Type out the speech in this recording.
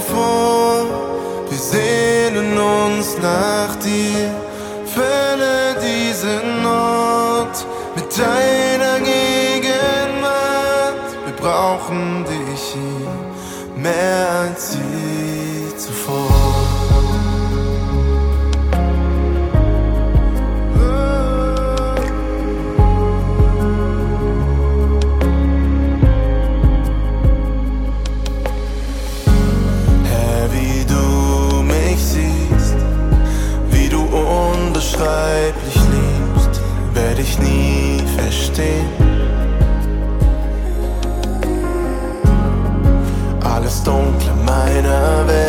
vor, wir sehnen uns nach dir. Fülle diesen Ort mit deiner Gegenwart. Wir brauchen dich hier mehr als